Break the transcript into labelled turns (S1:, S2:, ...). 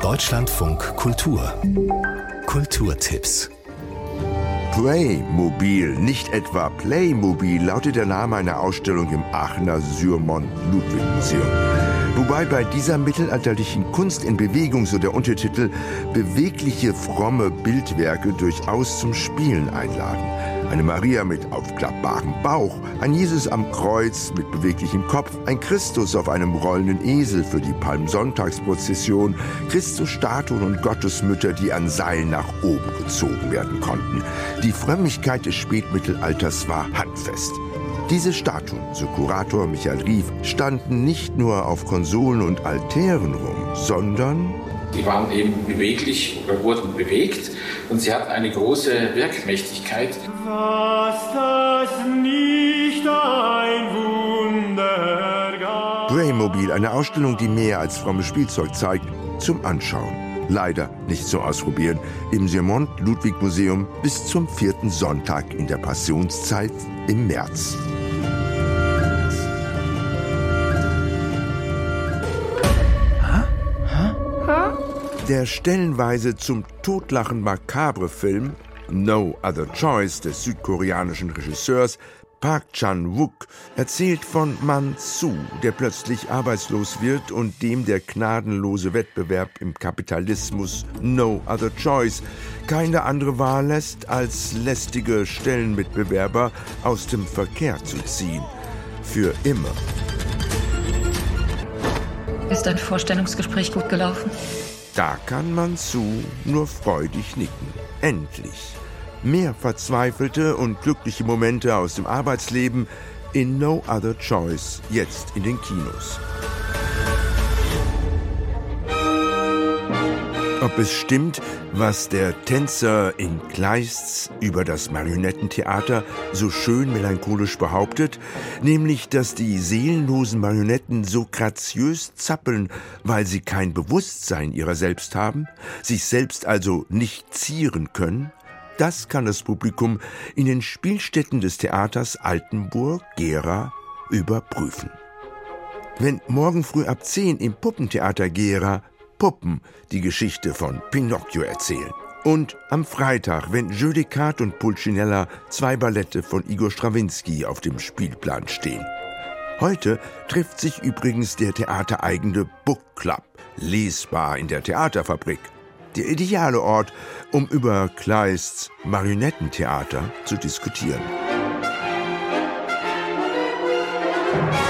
S1: Deutschlandfunk Kultur. Kulturtipps.
S2: Praymobil, nicht etwa Playmobil, lautet der Name einer Ausstellung im Aachener Syrmont-Ludwig-Museum. Wobei bei dieser mittelalterlichen Kunst in Bewegung, so der Untertitel, bewegliche, fromme Bildwerke durchaus zum Spielen einladen. Eine Maria mit aufklappbarem Bauch, ein Jesus am Kreuz mit beweglichem Kopf, ein Christus auf einem rollenden Esel für die Palmsonntagsprozession, Christusstatuen und Gottesmütter, die an Seilen nach oben gezogen werden konnten. Die Frömmigkeit des Spätmittelalters war handfest. Diese Statuen, so Kurator Michael Rief, standen nicht nur auf Konsolen und Altären rum, sondern
S3: die waren eben beweglich oder wurden bewegt und sie hatten eine große Wirkmächtigkeit.
S4: Was das nicht ein Wunder gab.
S2: Praymobil, eine Ausstellung, die mehr als frommes Spielzeug zeigt, zum Anschauen. Leider nicht zum Ausprobieren. Im Syrmont-Ludwig-Museum bis zum 4. Sonntag in der Passionszeit im März. Der stellenweise zum Totlachen makabre Film No Other Choice des südkoreanischen Regisseurs Park Chan-wook erzählt von Man-soo, der plötzlich arbeitslos wird und dem der gnadenlose Wettbewerb im Kapitalismus No Other Choice keine andere Wahl lässt, als lästige Stellenmitbewerber aus dem Verkehr zu ziehen. Für immer.
S5: Ist dein Vorstellungsgespräch gut gelaufen?
S2: Da kann Man-soo nur freudig nicken. Endlich. Mehr verzweifelte und glückliche Momente aus dem Arbeitsleben in No Other Choice, jetzt in den Kinos. Ob es stimmt, was der Tänzer in Kleists über das Marionettentheater so schön melancholisch behauptet, nämlich, dass die seelenlosen Marionetten so graziös zappeln, weil sie kein Bewusstsein ihrer selbst haben, sich selbst also nicht zieren können, das kann das Publikum in den Spielstätten des Theaters Altenburg, Gera, überprüfen. Wenn morgen früh ab 10 im Puppentheater Gera Puppen die Geschichte von Pinocchio erzählen. Und am Freitag, wenn Jeu des Cartes und Pulcinella, 2 Ballette von Igor Strawinski auf dem Spielplan stehen. Heute trifft sich übrigens der theatereigene Book Club, lesbar in der Theaterfabrik. Der ideale Ort, um über Kleists Marionettentheater zu diskutieren.